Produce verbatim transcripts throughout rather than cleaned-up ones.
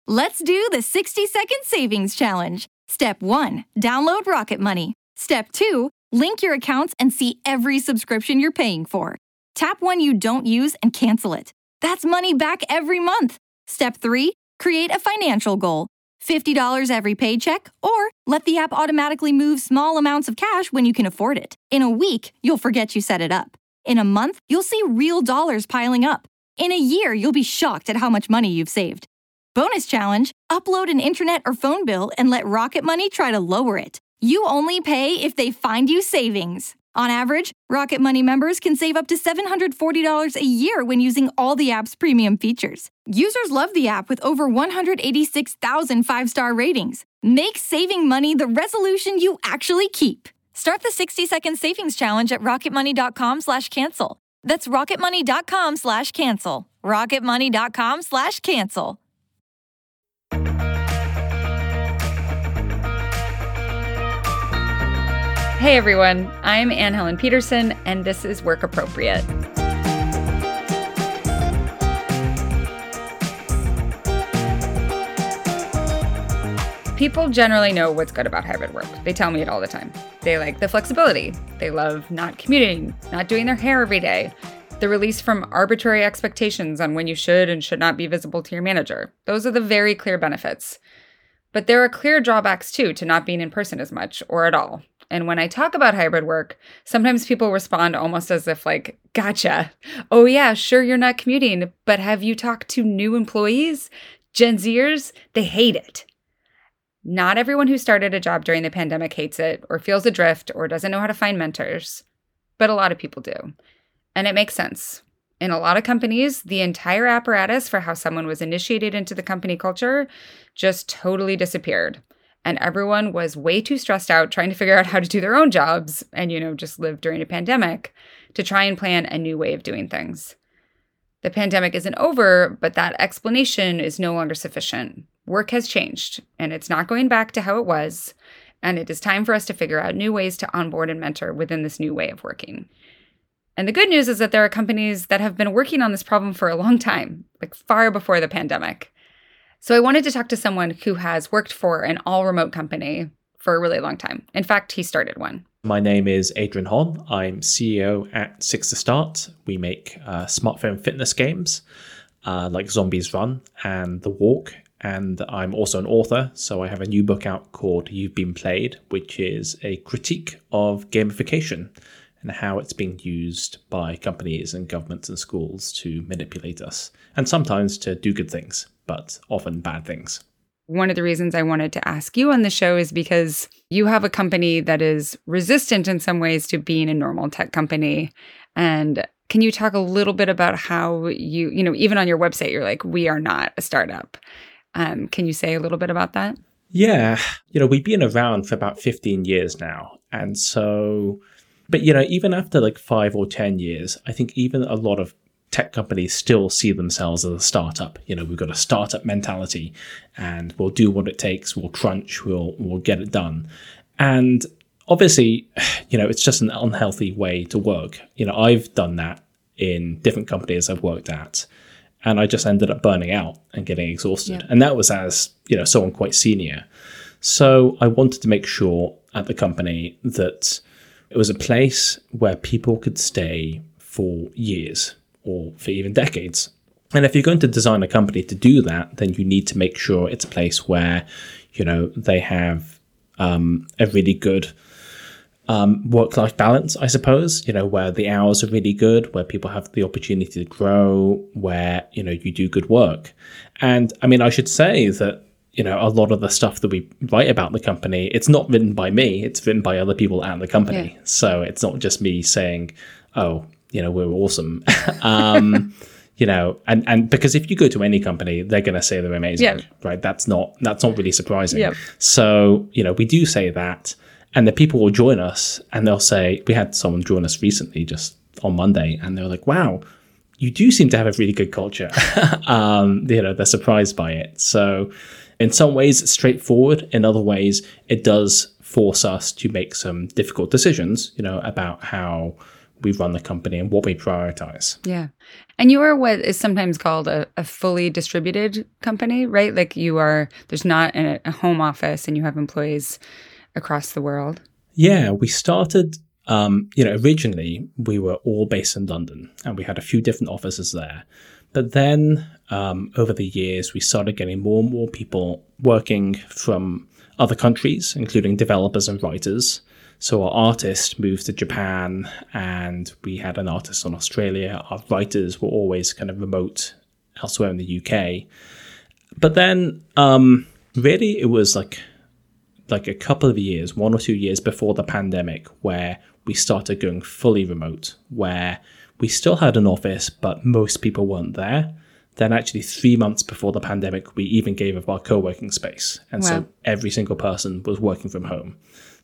Let's do the sixty second savings challenge. Step one, download Rocket Money. Step two, link your accounts and see every subscription you're paying for. Tap one you don't use and cancel it. That's money back every month. Step three, create a financial goal. fifty dollars every paycheck, or let the app automatically move small amounts of cash when you can afford it. In a week, you'll forget you set it up. In a month, you'll see real dollars piling up. In a year, you'll be shocked at how much money you've saved. Bonus challenge, upload an internet or phone bill and let Rocket Money try to lower it. You only pay if they find you savings. On average, Rocket Money members can save up to seven hundred forty dollars a year when using all the app's premium features. Users love the app with over one hundred eighty-six thousand five-star ratings. Make saving money the resolution you actually keep. Start the sixty second savings challenge at rocketmoney.com slash cancel. That's rocketmoney.com slash cancel. rocketmoney.com slash cancel. Hey everyone, I'm Anne Helen Peterson, and this is Work Appropriate. People generally know what's good about hybrid work. They tell me it all the time. They like the flexibility. They love not commuting, not doing their hair every day, the release from arbitrary expectations on when you should and should not be visible to your manager. Those are the very clear benefits. But there are clear drawbacks too to not being in person as much or at all. And when I talk about hybrid work, sometimes people respond almost as if like, gotcha. Oh yeah, sure you're not commuting, but have you talked to new employees? Gen Zers? They hate it. Not everyone who started a job during the pandemic hates it or feels adrift or doesn't know how to find mentors, but a lot of people do. And it makes sense. In a lot of companies, the entire apparatus for how someone was initiated into the company culture just totally disappeared. And everyone was way too stressed out trying to figure out how to do their own jobs and, you know, just live during a pandemic to try and plan a new way of doing things. The pandemic isn't over, but that explanation is no longer sufficient. Work has changed, and it's not going back to how it was, and it is time for us to figure out new ways to onboard and mentor within this new way of working. And the good news is that there are companies that have been working on this problem for a long time, like far before the pandemic. So I wanted to talk to someone who has worked for an all-remote company for a really long time. In fact, he started one. My name is Adrian Hon. I'm C E O at Six to Start. We make uh, smartphone fitness games uh, like Zombies Run and The Walk. And I'm also an author, so I have a new book out called You've Been Played, which is a critique of gamification and how it's being used by companies and governments and schools to manipulate us, and sometimes to do good things, but often bad things. One of the reasons I wanted to ask you on the show is because you have a company that is resistant in some ways to being a normal tech company. And can you talk a little bit about how you, you know, even on your website, you're like, we are not a startup. Um, can you say a little bit about that? Yeah. You know, we've been around for about fifteen years now. And so, but, you know, even after like five or ten years, I think even a lot of tech companies still see themselves as a startup. You know, we've got a startup mentality and we'll do what it takes. We'll crunch, we'll, we'll get it done. And obviously, you know, it's just an unhealthy way to work. You know, I've done that in different companies I've worked at. And I just ended up burning out and getting exhausted. Yeah. And that was as, you know, someone quite senior. So I wanted to make sure at the company that it was a place where people could stay for years or for even decades. And if you're going to design a company to do that, then you need to make sure it's a place where, you know, they have um, a really good Um, work-life balance, I suppose, you know, where the hours are really good, where people have the opportunity to grow, where, you know, you do good work. And I mean, I should say that, you know, a lot of the stuff that we write about the company, it's not written by me, it's written by other people at the company. Yeah. So it's not just me saying, oh, you know, we're awesome. um, you know, and, and because if you go to any company, they're going to say they're amazing, yeah. right? That's not, that's not really surprising. Yeah. So, you know, we do say that. And the people will join us and they'll say, we had someone join us recently just on Monday and they were like, wow, you do seem to have a really good culture. um, you know, they're surprised by it. So in some ways it's straightforward. In other ways, it does force us to make some difficult decisions, you know, about how we run the company and what we prioritize. Yeah. And you are what is sometimes called a, a fully distributed company, right? Like you are, there's not a, a home office and you have employees across the world. Yeah, we started, um, you know, originally we were all based in London and we had a few different offices there. But then um, over the years, we started getting more and more people working from other countries, including developers and writers. So our artist moved to Japan and we had an artist in Australia. Our writers were always kind of remote elsewhere in the U K. But then um, really it was like like a couple of years, one or two years before the pandemic, where we started going fully remote, where we still had an office, but most people weren't there. Then actually three months before the pandemic, we even gave up our co-working space. And wow. So every single person was working from home.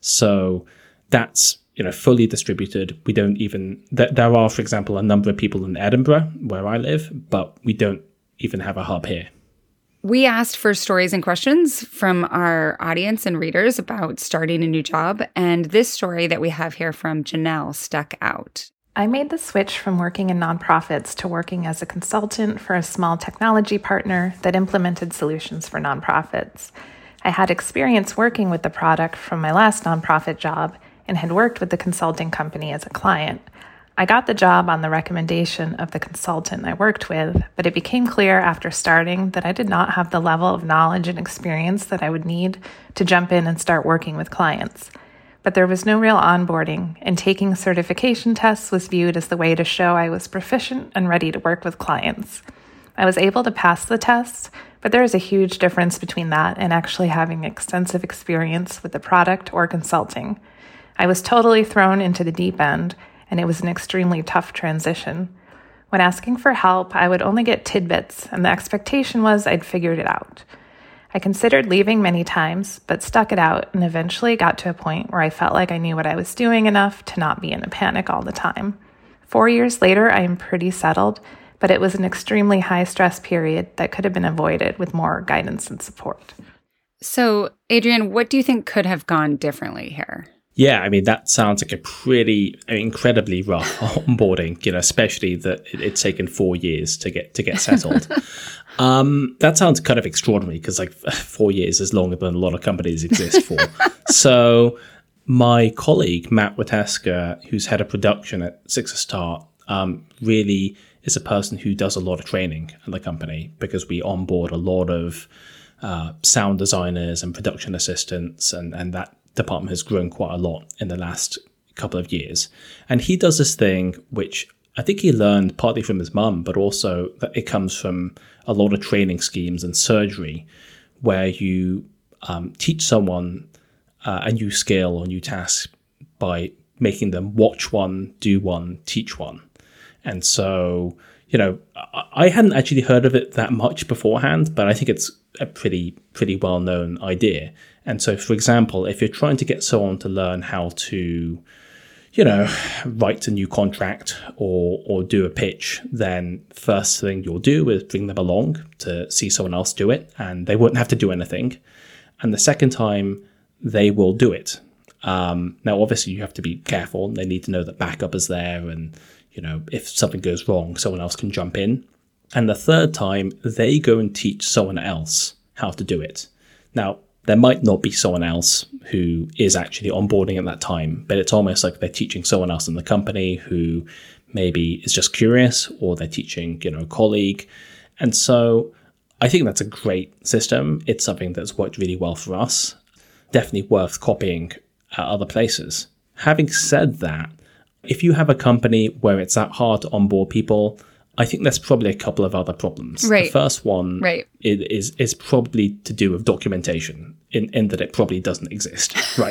So that's, you know, fully distributed. We don't even, th- there are, for example, a number of people in Edinburgh where I live, but we don't even have a hub here. We asked for stories and questions from our audience and readers about starting a new job. And this story that we have here from Janelle stuck out. I made the switch from working in nonprofits to working as a consultant for a small technology partner that implemented solutions for nonprofits. I had experience working with the product from my last nonprofit job and had worked with the consulting company as a client. I got the job on the recommendation of the consultant I worked with, but it became clear after starting that I did not have the level of knowledge and experience that I would need to jump in and start working with clients. But there was no real onboarding, and taking certification tests was viewed as the way to show I was proficient and ready to work with clients. I was able to pass the tests, but there is a huge difference between that and actually having extensive experience with the product or consulting. I was totally thrown into the deep end, and it was an extremely tough transition. When asking for help, I would only get tidbits, and the expectation was I'd figured it out. I considered leaving many times, but stuck it out and eventually got to a point where I felt like I knew what I was doing enough to not be in a panic all the time. Four years later, I am pretty settled, but it was an extremely high-stress period that could have been avoided with more guidance and support. So, Adrian, what do you think could have gone differently here? Yeah, I mean, that sounds like a pretty incredibly rough onboarding, you know, especially that it, it's taken four years to get to get settled. um, that sounds kind of extraordinary because like four years is longer than a lot of companies exist for. So my colleague, Matt Wateska, who's head of production at Six A Start, um, really is a person who does a lot of training at the company because we onboard a lot of uh, sound designers and production assistants, and, and that department has grown quite a lot in the last couple of years. And he does this thing, which I think he learned partly from his mum, but also that it comes from a lot of training schemes and surgery, where you um, teach someone uh, a new skill or new task by making them watch one, do one, teach one. And so, you know, I hadn't actually heard of it that much beforehand, but I think it's a pretty, pretty well-known idea. And so, for example, if you're trying to get someone to learn how to, you know, write a new contract or or do a pitch, then first thing you'll do is bring them along to see someone else do it, and they won't have to do anything. And the second time, they will do it. Um, now, obviously, you have to be careful. They need to know that backup is there, and, you know, if something goes wrong, someone else can jump in. And the third time, they go and teach someone else how to do it. Now, there might not be someone else who is actually onboarding at that time, but it's almost like they're teaching someone else in the company who maybe is just curious, or they're teaching, you know, a colleague. And so I think that's a great system. It's something that's worked really well for us. Definitely worth copying at other places. Having said that, if you have a company where it's that hard to onboard people, I think there's probably a couple of other problems. Right. The first one right. is, is probably to do with documentation, in, in that it probably doesn't exist. Right.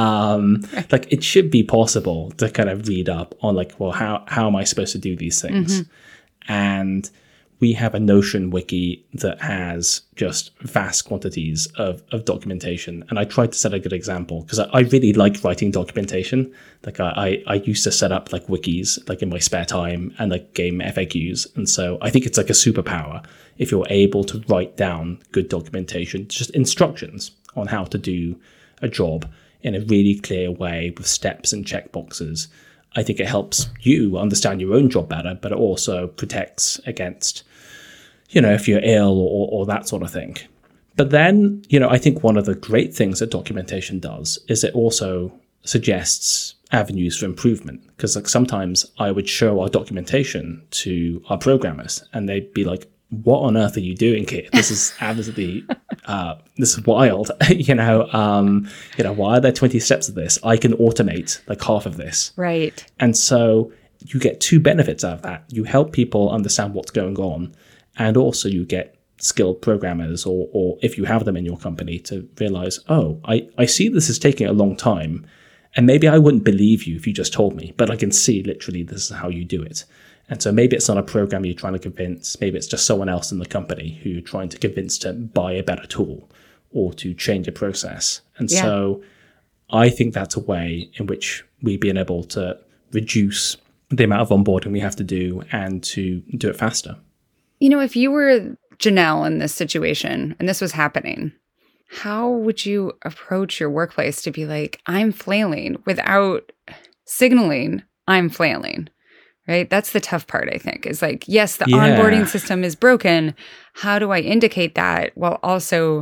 um, like it should be possible to kind of read up on like, well, how, how am I supposed to do these things? Mm-hmm. And we have a Notion wiki that has just vast quantities of, of documentation. And I tried to set a good example because I, I really like writing documentation. Like I, I, I used to set up like wikis like in my spare time and like game F A Qs. And so I think it's like a superpower if you're able to write down good documentation, just instructions on how to do a job in a really clear way with steps and checkboxes. I think it helps you understand your own job better, but it also protects against, you know, if you're ill or, or that sort of thing. But then, you know, I think one of the great things that documentation does is it also suggests avenues for improvement. Because like sometimes I would show our documentation to our programmers and they'd be like, what on earth are you doing here? This is absolutely, uh, this is wild. you know, um, you know, why are there twenty steps of this? I can automate like half of this. Right. And so you get two benefits out of that. You help people understand what's going on, and also you get skilled programmers, or, or if you have them in your company, to realize, oh, I, I see this is taking a long time, and maybe I wouldn't believe you if you just told me, but I can see literally this is how you do it. And so maybe it's not a programmer you're trying to convince, maybe it's just someone else in the company who you're trying to convince to buy a better tool or to change a process. And yeah. so I think that's a way in which we've been able to reduce the amount of onboarding we have to do and to do it faster. You know, if you were Janelle in this situation and this was happening, how would you approach your workplace to be like, I'm flailing, without signaling I'm flailing? Right? That's the tough part, I think, is like, yes, the yeah. onboarding system is broken. How do I indicate that while also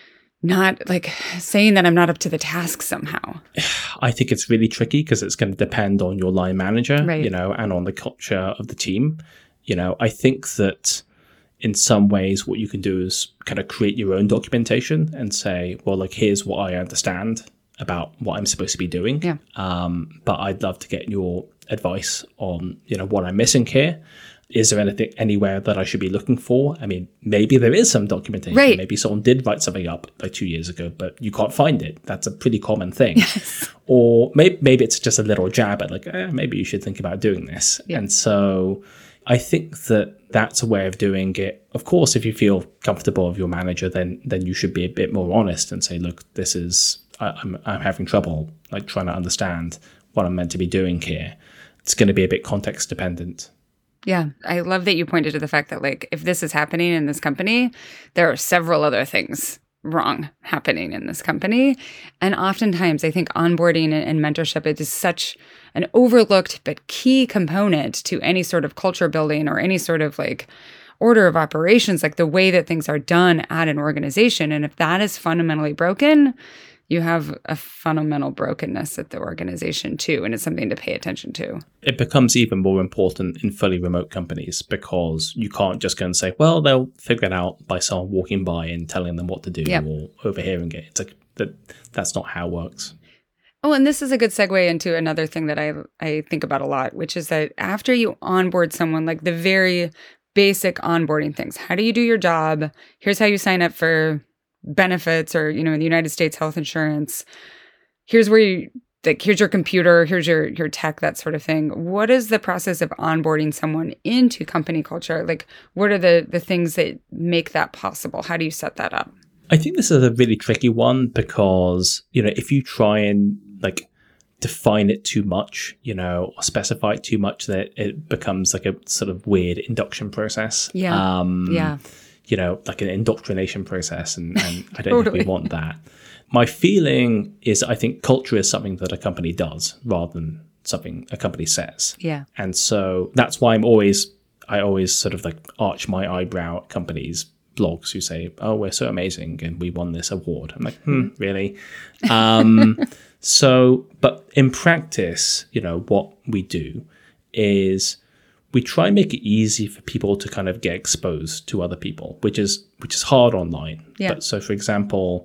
not like saying that I'm not up to the task somehow? I think it's really tricky because it's going to depend on your line manager, right. you know, and on the culture of the team. You know, I think that in some ways what you can do is kind of create your own documentation and say, well, like, here's what I understand about what I'm supposed to be doing. Yeah. Um, but I'd love to get your advice on, you know, what I'm missing here. Is there anything anywhere that I should be looking for? I mean, maybe there is some documentation. Right. Maybe someone did write something up like two years ago, but you can't find it. That's a pretty common thing. Yes. Or maybe, maybe it's just a little jab at like, eh, maybe you should think about doing this. Yeah. And so I think that that's a way of doing it. Of course, if you feel comfortable with your manager, then then you should be a bit more honest and say, look, this is, I, I'm I'm having trouble like trying to understand what I'm meant to be doing here. It's going to be a bit context dependent. Yeah. I love that you pointed to the fact that, like, if this is happening in this company, there are several other things wrong happening in this company. And oftentimes I think onboarding and mentorship, it is such an overlooked but key component to any sort of culture building or any sort of like order of operations, like the way that things are done at an organization. And if that is fundamentally broken, you have a fundamental brokenness at the organization too, and it's something to pay attention to. It becomes even more important in fully remote companies because you can't just go and say, well, they'll figure it out by someone walking by and telling them what to do yep. or overhearing it. It's like that. That's not how it works. Oh, and this is a good segue into another thing that I I think about a lot, which is that after you onboard someone, like the very basic onboarding things, how do you do your job? Here's how you sign up for benefits, or, you know, in the United States, health insurance. Here's where you, like, here's your computer, here's your, your tech, that sort of thing. What is the process of onboarding someone into company culture? Like, what are the, the things that make that possible? How do you set that up? I think this is a really tricky one because, you know, if you try and like define it too much, you know, or specify it too much, that it becomes like a sort of weird induction process. Yeah. Um, yeah. You know, like an indoctrination process, and, and I don't totally. think we want that. My feeling is I think culture is something that a company does rather than something a company says. Yeah. And so that's why I'm always, I always sort of like arch my eyebrow at companies' blogs who say, oh, we're so amazing and we won this award. I'm like, hmm, really? Um, so, but in practice, you know, what we do is we try and make it easy for people to kind of get exposed to other people, which is which is hard online. Yeah. But so, for example,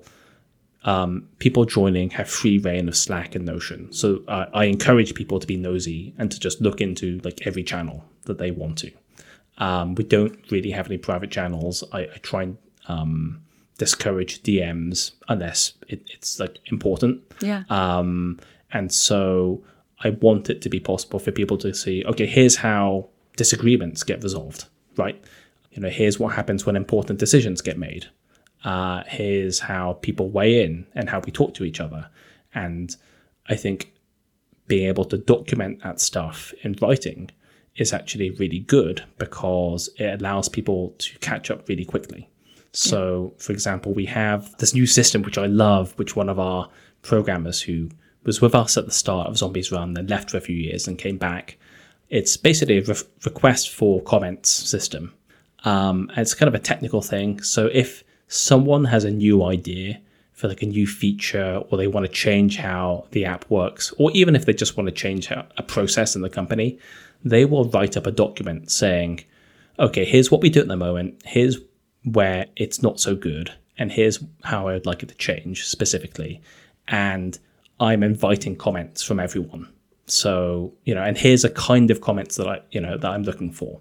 um, people joining have free reign of Slack and Notion. So uh, I encourage people to be nosy and to just look into like every channel that they want to. Um, we don't really have any private channels. I, I try and um, discourage D Ms unless it, it's like important. Yeah. Um, and so I want it to be possible for people to see, okay, here's how disagreements get resolved, right? You know, here's what happens when important decisions get made. Uh, here's how people weigh in and how we talk to each other. And I think being able to document that stuff in writing is actually really good because it allows people to catch up really quickly. So, yeah. for example, we have this new system, which I love, which one of our programmers who was with us at the start of Zombies Run, then left for a few years and came back. It's basically a re- request for comments system. Um, and it's kind of a technical thing. So if someone has a new idea for like a new feature, or they want to change how the app works, or even if they just want to change how, a process in the company, they will write up a document saying, okay, here's what we do at the moment. Here's where it's not so good. And here's how I would like it to change specifically. And I'm inviting comments from everyone. So, you know, and here's a kind of comments that I, you know, that I'm looking for.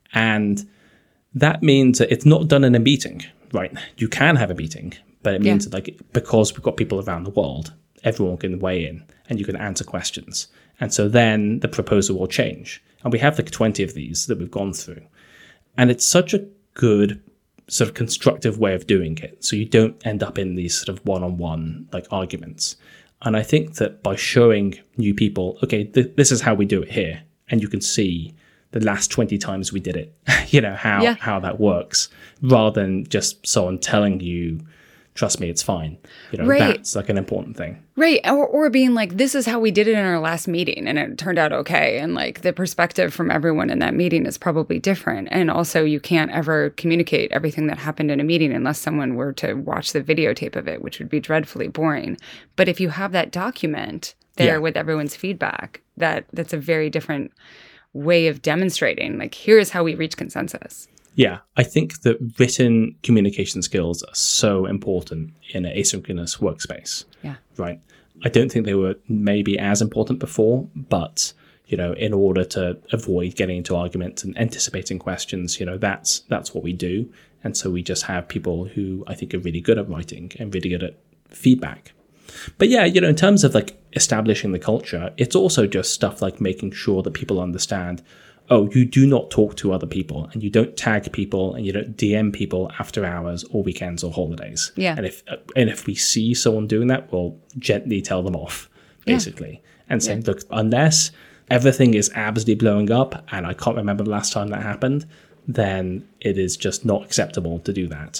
And that means that it's not done in a meeting, right? You can have a meeting, but it means yeah. that like, because we've got people around the world, everyone can weigh in and you can answer questions. And so then the proposal will change. And we have like twenty of these that we've gone through. And it's such a good sort of constructive way of doing it. So you don't end up in these sort of one-on-one like arguments. And I think that by showing new people, okay, th- this is how we do it here, and you can see the last twenty times we did it, you know, how, yeah. how that works, rather than just someone telling you, trust me, it's fine. You know, right. That's like an important thing. Right. Or, or being like, this is how we did it in our last meeting and it turned out okay. And like the perspective from everyone in that meeting is probably different. And also you can't ever communicate everything that happened in a meeting unless someone were to watch the videotape of it, which would be dreadfully boring. But if you have that document there yeah. with everyone's feedback, that that's a very different way of demonstrating, like, here's how we reach consensus. Yeah, I think that written communication skills are so important in an asynchronous workspace. Yeah. Right. I don't think they were maybe as important before, but, you know, in order to avoid getting into arguments and anticipating questions, you know, that's that's what we do. And so we just have people who I think are really good at writing and really good at feedback. But yeah, you know, in terms of like establishing the culture, it's also just stuff like making sure that people understand, oh, you do not talk to other people and you don't tag people and you don't D M people after hours or weekends or holidays. Yeah. And if and if we see someone doing that, we'll gently tell them off, basically. Yeah. And say, yeah. look, unless everything is absolutely blowing up and I can't remember the last time that happened, then it is just not acceptable to do that.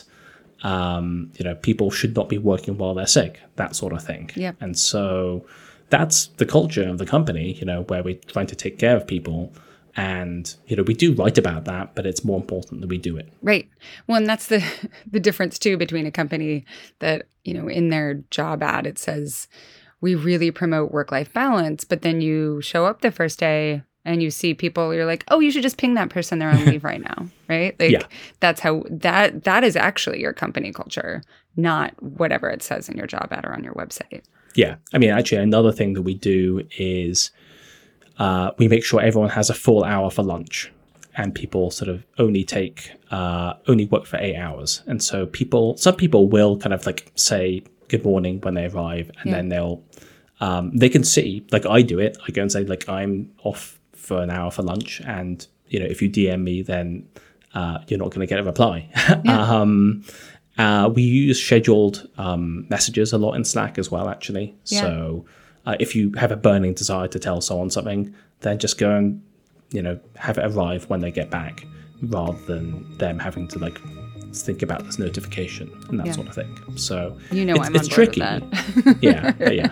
Um, you know, people should not be working while they're sick, that sort of thing. Yeah. And so that's the culture of the company, you know, where we're trying to take care of people. And, you know, we do write about that, but it's more important that we do it. Right. Well, and that's the the difference, too, between a company that, you know, in their job ad, it says, we really promote work-life balance. But then you show up the first day and you see people, you're like, oh, you should just ping that person they're on leave right now. Right. Like, yeah. that's how that that is actually your company culture, not whatever it says in your job ad or on your website. Yeah. I mean, actually, another thing that we do is Uh, we make sure everyone has a full hour for lunch, and people sort of only take, uh, only work for eight hours. And so people, some people will kind of like say good morning when they arrive, and yeah. then they'll, um, they can see, like I do it. I go and say like, I'm off for an hour for lunch. And, you know, if you D M me, then uh, you're not going to get a reply. Yeah. um, uh, we use scheduled um, messages a lot in Slack as well, actually. Yeah. So Uh, if you have a burning desire to tell someone something, then just go and, you know, have it arrive when they get back, rather than them having to like think about this notification and that yeah. sort of thing. So you know, it's, I'm it's on board tricky. With that. yeah, yeah.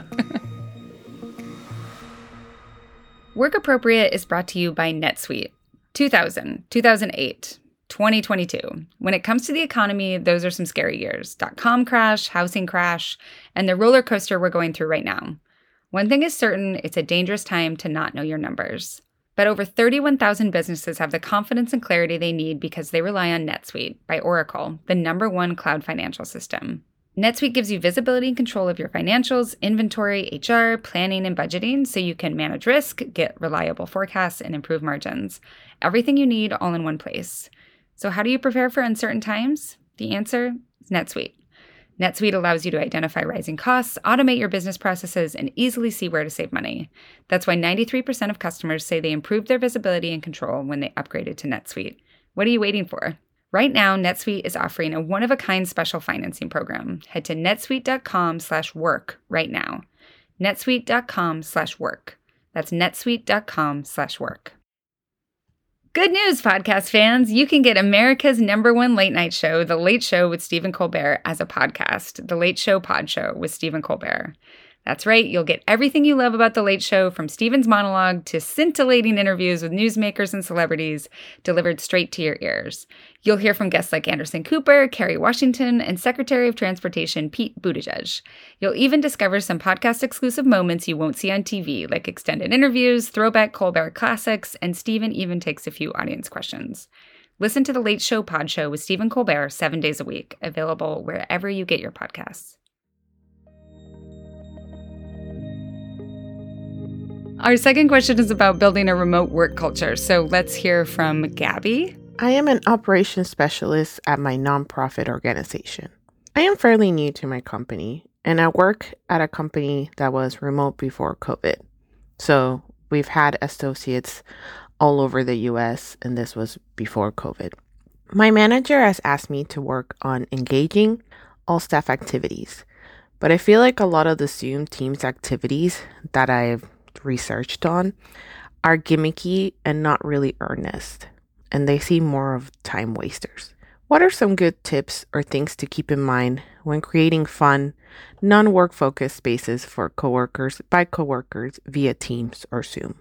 Work Appropriate is brought to you by NetSuite. two thousand, two thousand eight, twenty twenty-two. When it comes to the economy, those are some scary years. Dot-com crash, housing crash, and the roller coaster we're going through right now. One thing is certain, it's a dangerous time to not know your numbers. But over thirty-one thousand businesses have the confidence and clarity they need because they rely on NetSuite by Oracle, the number one cloud financial system. NetSuite gives you visibility and control of your financials, inventory, H R, planning, and budgeting so you can manage risk, get reliable forecasts, and improve margins. Everything you need all in one place. So how do you prepare for uncertain times? The answer is NetSuite. NetSuite allows you to identify rising costs, automate your business processes, and easily see where to save money. That's why ninety-three percent of customers say they improved their visibility and control when they upgraded to NetSuite. What are you waiting for? Right now, NetSuite is offering a one-of-a-kind special financing program. Head to netsuite.com slash work right now. netsuite.com slash work. That's netsuite.com slash work. Good news, podcast fans. You can get America's number one late night show, The Late Show with Stephen Colbert, as a podcast, The Late Show Pod Show with Stephen Colbert. That's right, you'll get everything you love about The Late Show, from Stephen's monologue to scintillating interviews with newsmakers and celebrities, delivered straight to your ears. You'll hear from guests like Anderson Cooper, Kerry Washington, and Secretary of Transportation Pete Buttigieg. You'll even discover some podcast-exclusive moments you won't see on T V, like extended interviews, throwback Colbert classics, and Stephen even takes a few audience questions. Listen to The Late Show Pod Show with Stephen Colbert seven days a week, available wherever you get your podcasts. Our second question is about building a remote work culture. So let's hear from Gabby. I am an operations specialist at my nonprofit organization. I am fairly new to my company, and I work at a company that was remote before COVID. So we've had associates all over the U S, and this was before COVID. My manager has asked me to work on engaging all staff activities, but I feel like a lot of the Zoom Teams activities that I've researched on are gimmicky and not really earnest, and they seem more of time wasters. What are some good tips or things to keep in mind when creating fun, non-work focused spaces for coworkers by coworkers via Teams or Zoom?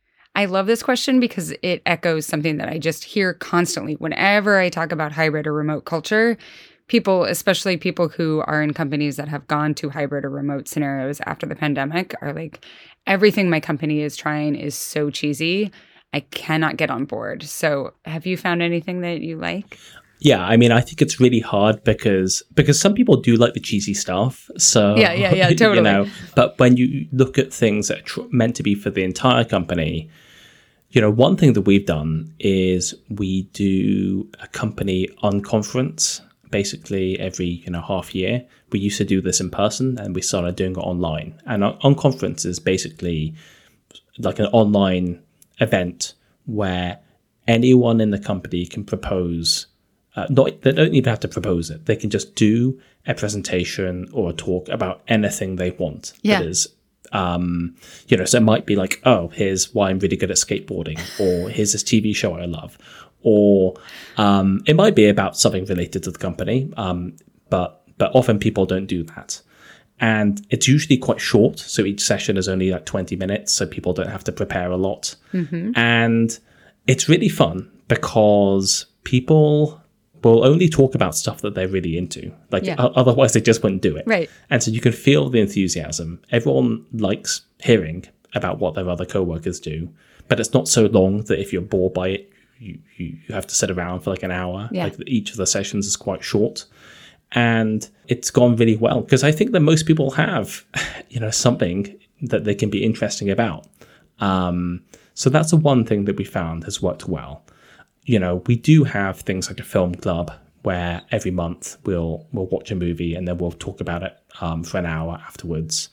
I love this question because it echoes something that I just hear constantly whenever I talk about hybrid or remote culture. People, especially people who are in companies that have gone to hybrid or remote scenarios after the pandemic, are like, everything my company is trying is so cheesy. I cannot get on board. So have you found anything that you like? Yeah, I mean, I think it's really hard because because some people do like the cheesy stuff. So yeah, yeah, yeah, totally. You know, but when you look at things that are tr- meant to be for the entire company, you know, one thing that we've done is we do a company unconference basically every, you know, half year. We used to do this in person, and we started doing it online. And unconference is basically like an online event where anyone in the company can propose. Uh, not they don't even have to propose it. They can just do a presentation or a talk about anything they want. Yeah. That is, um, you know, so it might be like, oh, here's why I'm really good at skateboarding, or here's this T V show I love, or um, it might be about something related to the company. Um, but but often people don't do that, and it's usually quite short. So each session is only like twenty minutes, so people don't have to prepare a lot, mm-hmm. and it's really fun because people will only talk about stuff that they're really into. Like yeah. o- otherwise they just wouldn't do it. Right. And so you can feel the enthusiasm. Everyone likes hearing about what their other coworkers do, but it's not so long that if you're bored by it, you, you, you have to sit around for like an hour. Yeah. Like each of the sessions is quite short. And it's gone really well because I think that most people have, you know, something that they can be interesting about. Um, so that's the one thing that we found has worked well. You know, we do have things like a film club where every month we'll we'll watch a movie and then we'll talk about it um, for an hour afterwards.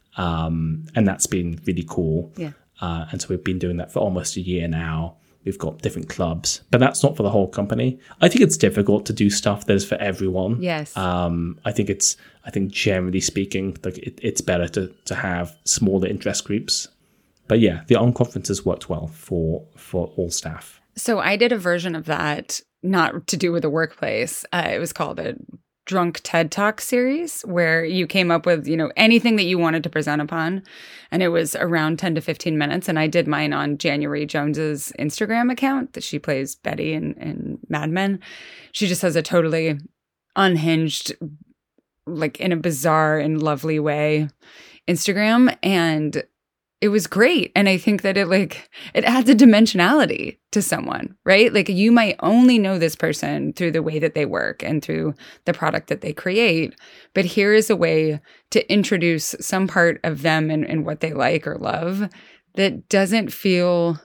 Um, and that's been really cool. Yeah. Uh, and so we've been doing that for almost a year now. We've got different clubs, but that's not for the whole company. I think it's difficult to do stuff that is for everyone. Yes. Um, I think it's, I think generally speaking, like it, it's better to, to have smaller interest groups. But yeah, the unconferences worked well for, for all staff. So I did a version of that, not to do with the workplace. Uh, it was called a Drunk TED Talk series, where you came up with, you know, anything that you wanted to present upon. And it was around ten to fifteen minutes. And I did mine on January Jones's Instagram account that she plays Betty in, in Mad Men. She just has a totally unhinged, like in a bizarre and lovely way, Instagram. And it was great. And I think that it like, it adds a dimensionality to someone, right? Like you might only know this person through the way that they work and through the product that they create. But here is a way to introduce some part of them and, and what they like or love that doesn't feel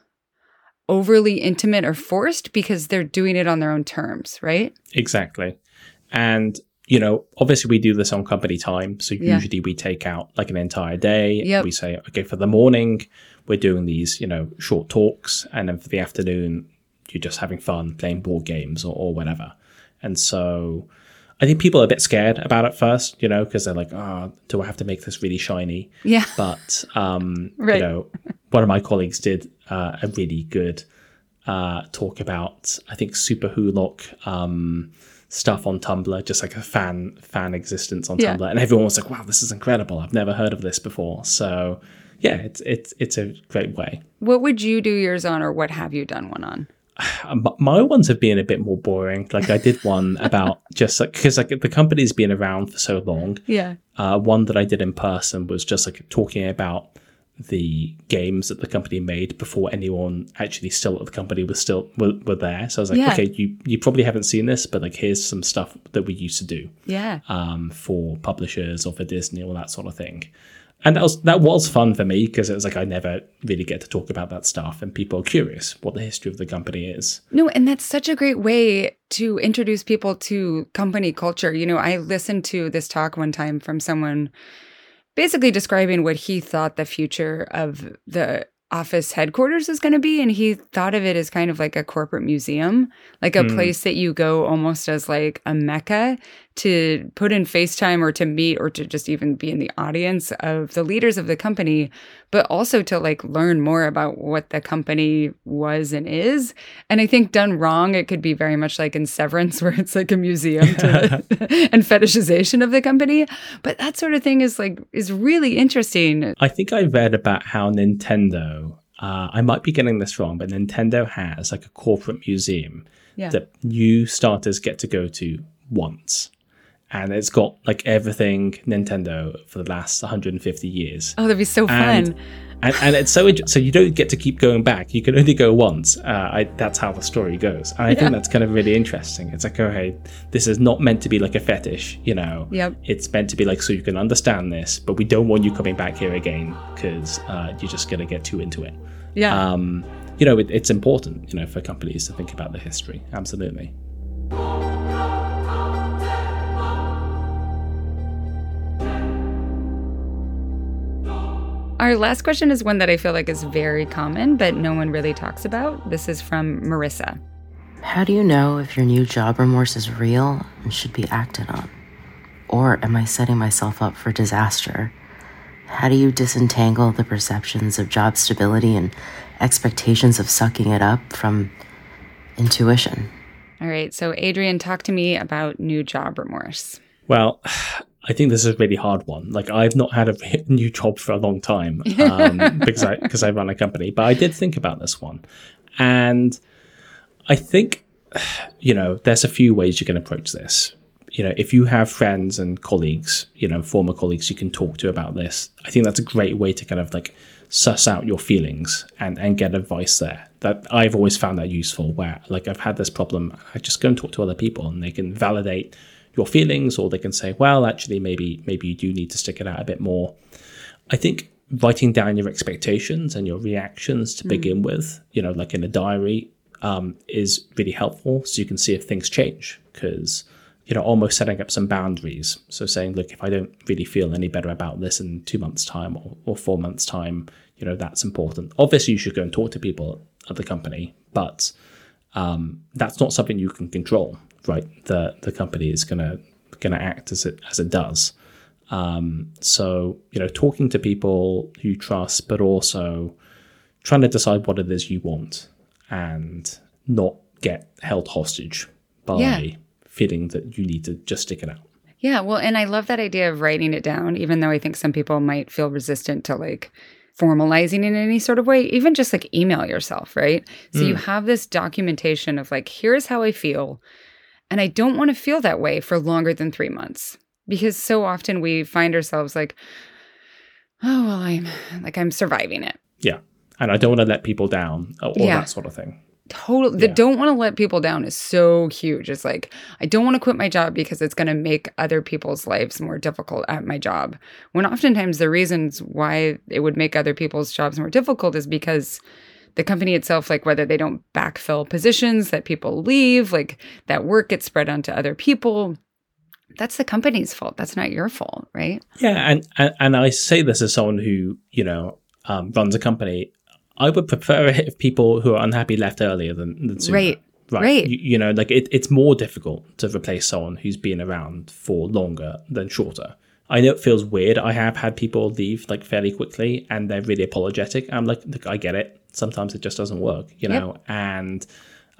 overly intimate or forced because they're doing it on their own terms, right? Exactly. And you know, obviously we do this on company time. So Yeah. usually we take out like an entire day. Yep. We say, okay, for the morning, we're doing these, you know, short talks. And then for the afternoon, you're just having fun playing board games or, or whatever. And so I think people are a bit scared about it first, you know, because they're like, oh, do I have to make this really shiny? Yeah. But, um, Right. you know, one of my colleagues did uh, a really good uh, talk about, I think, Super Hulock, um, stuff on Tumblr, just like a fan fan existence on Yeah. Tumblr, and everyone was like, "Wow, this is incredible! I've never heard of this before." So, yeah, it's it's it's a great way. What would you do yours on, or what have you done one on? Um, My ones have been a bit more boring. Like I did one about just like because like the company's been around for so long. Yeah. Uh, one that I did in person was just like talking about the games that the company made before anyone actually still at the company was still were, were there. So I was like, Yeah. okay, you you probably haven't seen this, but like here's some stuff that we used to do Yeah. um, for publishers or for Disney or that sort of thing. And that was that was fun for me because it was like I never really get to talk about that stuff, and people are curious what the history of the company is. No, and that's such a great way to introduce people to company culture. You know, I listened to this talk one time from someone basically describing what he thought the future of the office headquarters is going to be. And he thought of it as kind of like a corporate museum, like a Mm. place that you go almost as like a mecca to put in FaceTime or to meet or to just even be in the audience of the leaders of the company, but also to like learn more about what the company was and is. And I think done wrong, it could be very much like in Severance, where it's like a museum to, and fetishization of the company. But that sort of thing is like, is really interesting. I think I read about how Nintendo, uh, I might be getting this wrong, but Nintendo has like a corporate museum Yeah. that new starters get to go to once. And it's got like everything Nintendo for the last one hundred fifty years. Oh, that'd be so And, fun. and, and it's so interesting. So you don't get to keep going back. You can only go once. Uh, I, that's how the story goes. And I think that's kind of really interesting. It's like, okay, this is not meant to be like a fetish, you know. Yep. It's meant to be like so you can understand this, but we don't want you coming back here again because uh, you're just going to get too into it. Yeah. Um, you know, it, it's important, you know, for companies to think about the history. Absolutely. Our last question is one that I feel like is very common, but no one really talks about. This is from Marissa. How do you know if your new job remorse is real and should be acted on? Or am I setting myself up for disaster? How do you disentangle the perceptions of job stability and expectations of sucking it up from intuition? All right. So, Adrian, talk to me about new job remorse. Well, I think this is a really hard one. Like I've not had a new job for a long time um, because I because I run a company, but I did think about this one, and I think you know there's a few ways you can approach this. You know, if you have friends and colleagues, you know, former colleagues you can talk to about this, I think that's a great way to kind of like suss out your feelings and, and get advice there. That I've always found that useful where like I've had this problem, I just go and talk to other people and they can validate your feelings, or they can say, well, actually, maybe maybe you do need to stick it out a bit more. I think writing down your expectations and your reactions to mm. begin with, you know, like in a diary, um, is really helpful so you can see if things change because, you know, almost setting up some boundaries. So saying, look, if I don't really feel any better about this in two months' time or, or four months' time, you know, that's important. Obviously, you should go and talk to people at the company, but um, that's not something you can control. Right, the the company is gonna gonna act as it as it does. Um, so you know, talking to people you trust, but also trying to decide what it is you want, and not get held hostage by Yeah. feeling that you need to just stick it out. Yeah, well, and I love that idea of writing it down, even though I think some people might feel resistant to like formalizing in any sort of way, even just like email yourself, right? So mm. you have this documentation of like, here's how I feel. And I don't want to feel that way for longer than three months because so often we find ourselves like, oh, well, I'm like, I'm surviving it. Yeah. And I don't want to let people down or, or yeah. that sort of thing. Totally. Yeah. The don't want to let people down is so huge. It's like, I don't want to quit my job because it's going to make other people's lives more difficult at my job. When oftentimes the reasons why it would make other people's jobs more difficult is because the company itself, like whether they don't backfill positions, that people leave, like that work gets spread onto other people. That's the company's fault. That's not your fault, right? Yeah, and and, and I say this as someone who, you know, um, runs a company. I would prefer it if people who are unhappy left earlier than, than sooner. Right, right. right. You, you know, like it, it's more difficult to replace someone who's been around for longer than shorter. I know it feels weird. I have had people leave like fairly quickly and they're really apologetic. I'm like, look, I get it. Sometimes it just doesn't work, you know, yep. and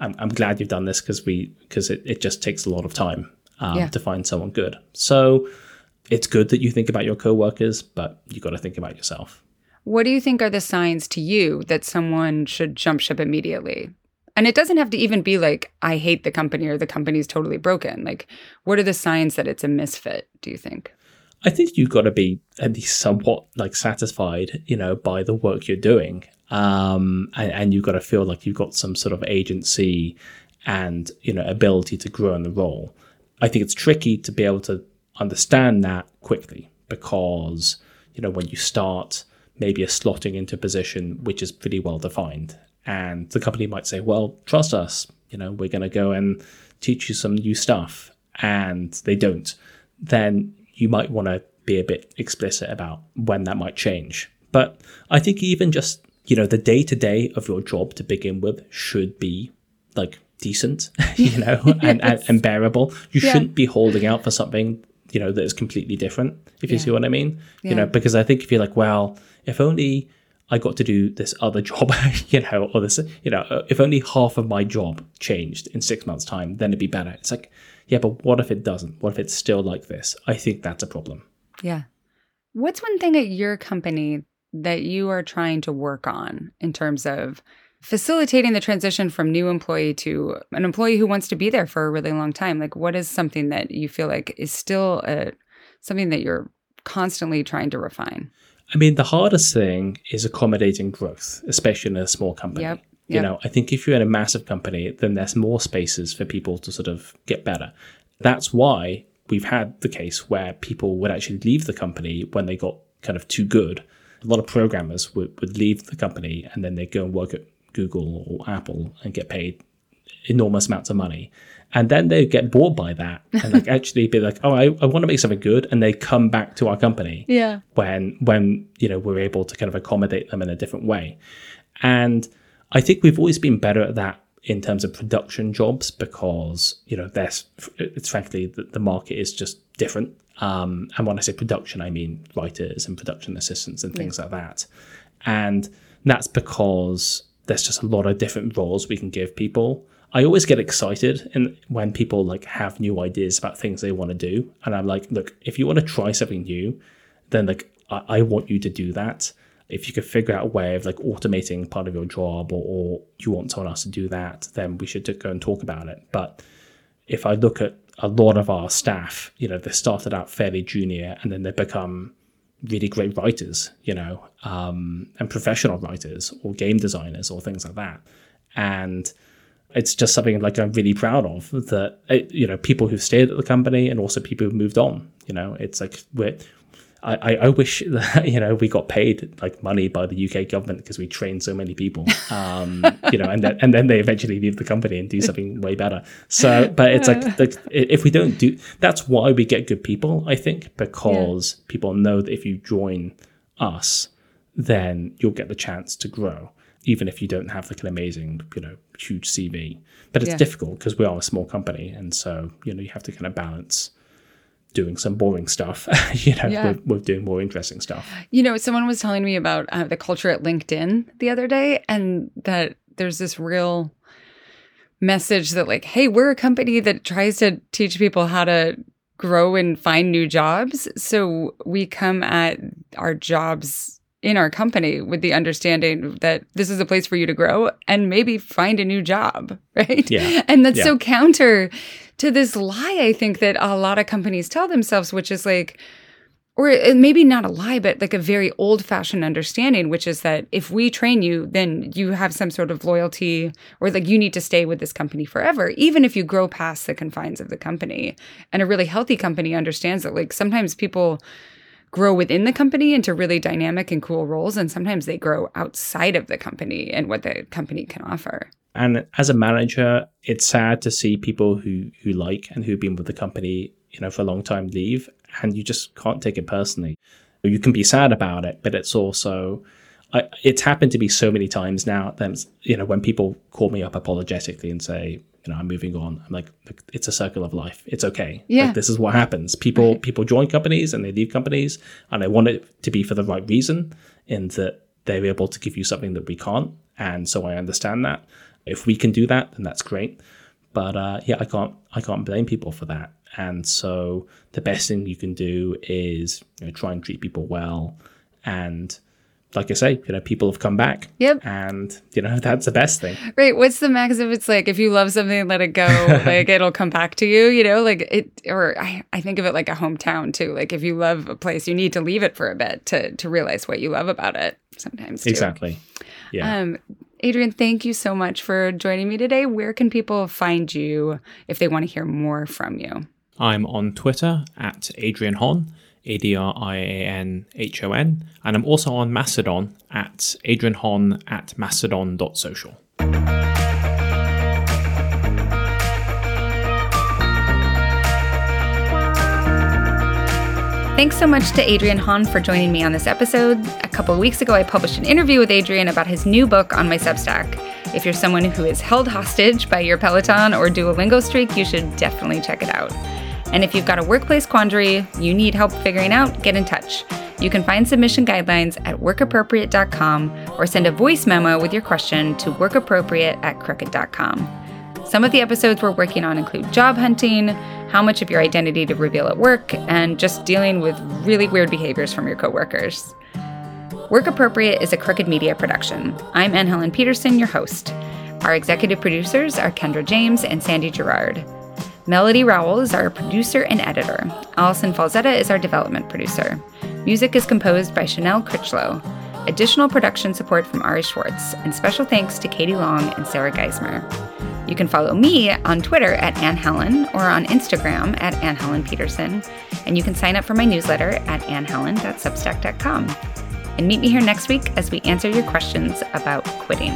I'm, I'm glad you've done this because we because it, it just takes a lot of time um, Yeah. to find someone good. So it's good that you think about your coworkers, but you got to think about yourself. What do you think are the signs to you that someone should jump ship immediately? And it doesn't have to even be like, I hate the company or the company's totally broken. Like, what are the signs that it's a misfit, do you think? I think you've got to be at least somewhat like satisfied, you know, by the work you're doing. Um, and, and you've got to feel like you've got some sort of agency and, you know, ability to grow in the role. I think it's tricky to be able to understand that quickly because, you know, when you start, maybe you're slotting into a position which is pretty well defined. And the company might say, well, trust us, you know, we're going to go and teach you some new stuff. And they don't. Then you might want to be a bit explicit about when that might change. But I think even just, you know, the day-to-day of your job to begin with should be like decent, you know, and, yes. and, and bearable. You yeah. shouldn't be holding out for something, you know, that is completely different, if you yeah. see what I mean. Yeah. You know, because I think if you're like, well, if only I got to do this other job, you know, or this, you know, if only half of my job changed in six months' time, then it'd be better. It's like, yeah, but what if it doesn't? What if it's still like this? I think that's a problem. Yeah. What's one thing at your company that you are trying to work on in terms of facilitating the transition from new employee to an employee who wants to be there for a really long time? Like, what is something that you feel like is still a, something that you're constantly trying to refine? I mean, the hardest thing is accommodating growth, especially in a small company. Yep. You yep. know, I think if you're in a massive company, then there's more spaces for people to sort of get better. That's why we've had the case where people would actually leave the company when they got kind of too good. A lot of programmers would, would leave the company and then they'd go and work at Google or Apple and get paid enormous amounts of money. And then they get bored by that and like actually be like, oh, I, I want to make something good. And they come back to our company yeah. when, when, you know, we're able to kind of accommodate them in a different way. And I think we've always been better at that in terms of production jobs because, you know, there's, it's frankly, the, the market is just different. Um, and when I say production, I mean writers and production assistants and things yeah. like that. And that's because there's just a lot of different roles we can give people. I always get excited in, when people like have new ideas about things they want to do. And I'm like, look, if you want to try something new, then like I, I want you to do that. If you could figure out a way of like automating part of your job or, or you want someone else to do that, then we should go and talk about it. But if I look at a lot of our staff, you know, they started out fairly junior and then they become really great writers, you know, um, and professional writers or game designers or things like that. And it's just something like I'm really proud of that, you know, people who've stayed at the company and also people who've moved on, you know, it's like we're, I, I wish that, you know, we got paid like money by the U K government because we trained so many people, um, you know, and then, and then they eventually leave the company and do something way better. So, but it's like, like if we don't do, that's why we get good people, I think, because yeah. people know that if you join us, then you'll get the chance to grow, even if you don't have like an amazing, you know, huge C V. But it's yeah. difficult because we are a small company. And so, you know, you have to kind of balance doing some boring stuff, you know, yeah. with, with doing more interesting stuff. You know, someone was telling me about uh, the culture at LinkedIn the other day, and that there's this real message that like, hey, we're a company that tries to teach people how to grow and find new jobs. So we come at our jobs in our company with the understanding that this is a place for you to grow and maybe find a new job, right? Yeah. And that's yeah. so counter to this lie, I think, that a lot of companies tell themselves, which is like, or maybe not a lie, but like a very old-fashioned understanding, which is that if we train you, then you have some sort of loyalty or like you need to stay with this company forever, even if you grow past the confines of the company. And a really healthy company understands that like sometimes people grow within the company into really dynamic and cool roles, and sometimes they grow outside of the company and what the company can offer. And as a manager, it's sad to see people who who like and who've been with the company, you know, for a long time leave, and you just can't take it personally. You can be sad about it, but it's also, I, it's happened to me so many times now that, you know, when people call me up apologetically and say, you know, I'm moving on, I'm like, it's a circle of life. It's okay. Yeah. Like, this is what happens. People right. people join companies and they leave companies, and they want it to be for the right reason, in that they're able to give you something that we can't. And so I understand that. If we can do that, then that's great. But uh, yeah, I can't I can't blame people for that. And so the best thing you can do is, you know, try and treat people well. And like I say, you know, people have come back. Yep. And, you know, that's the best thing. Right. What's the max if it's like, if you love something, let it go, like it'll come back to you, you know, like it, or I, I think of it like a hometown too. Like if you love a place, you need to leave it for a bit to, to realize what you love about it sometimes too. Exactly. Yeah. Um, Adrian, thank you so much for joining me today. Where can people find you if they want to hear more from you? I'm on Twitter at Adrian Hon, A D R I A N H O N, and I'm also on Mastodon at adrianhon at mastodon dot social. Thanks so much to Adrian Hon for joining me on this episode. A couple of weeks ago, I published an interview with Adrian about his new book on my Substack. If you're someone who is held hostage by your Peloton or Duolingo streak, you should definitely check it out. And if you've got a workplace quandary you need help figuring out, get in touch. You can find submission guidelines at work appropriate dot com or send a voice memo with your question to workappropriate at crooked dot com. Some of the episodes we're working on include job hunting, how much of your identity to reveal at work, and just dealing with really weird behaviors from your coworkers. Work Appropriate is a Crooked Media production. I'm Anne Helen Peterson, your host. Our executive producers are Kendra James and Sandy Gerard. Melody Rowell is our producer and editor. Allison Falzetta is our development producer. Music is composed by Chanel Critchlow. Additional production support from Ari Schwartz, and special thanks to Katie Long and Sarah Geismer. You can follow me on Twitter at Anne Helen or on Instagram at Anne Helen Peterson, and you can sign up for my newsletter at anne helen dot substack dot com. And meet me here next week as we answer your questions about quitting.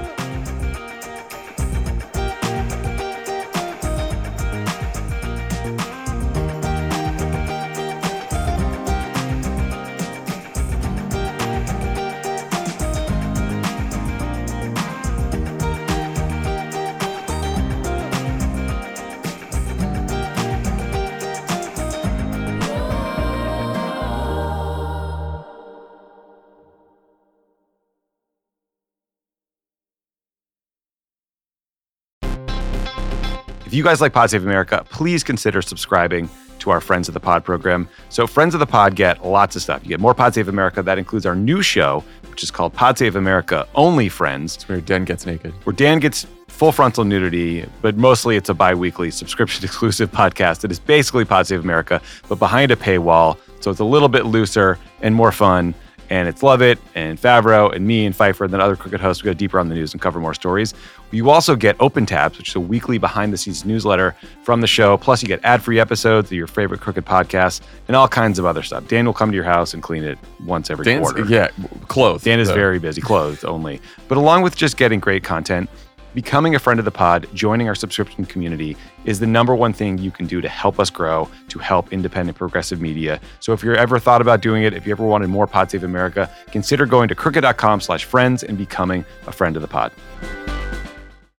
If you guys like Pod Save America, please consider subscribing to our Friends of the Pod program. So Friends of the Pod get lots of stuff. You get more Pod Save America. That includes our new show, which is called Pod Save America Only Friends. It's where Dan gets naked. Where Dan gets full frontal nudity, but mostly it's a bi-weekly subscription-exclusive podcast that is basically Pod Save America, but behind a paywall. So it's a little bit looser and more fun. And it's Lovett and Favreau and me and Pfeiffer and then other Crooked hosts. We go deeper on the news and cover more stories. You also get Open Tabs, which is a weekly behind-the-scenes newsletter from the show. Plus, you get ad-free episodes of your favorite Crooked podcasts and all kinds of other stuff. Dan will come to your house and clean it once every Dan's, quarter. Yeah, clothes. Dan is so. very busy, clothed only. But along with just getting great content, becoming a friend of the pod, joining our subscription community is the number one thing you can do to help us grow, to help independent progressive media. So if you're ever thought about doing it, if you ever wanted more Pod Save America, consider going to crooked dot com slash friends and becoming a friend of the pod.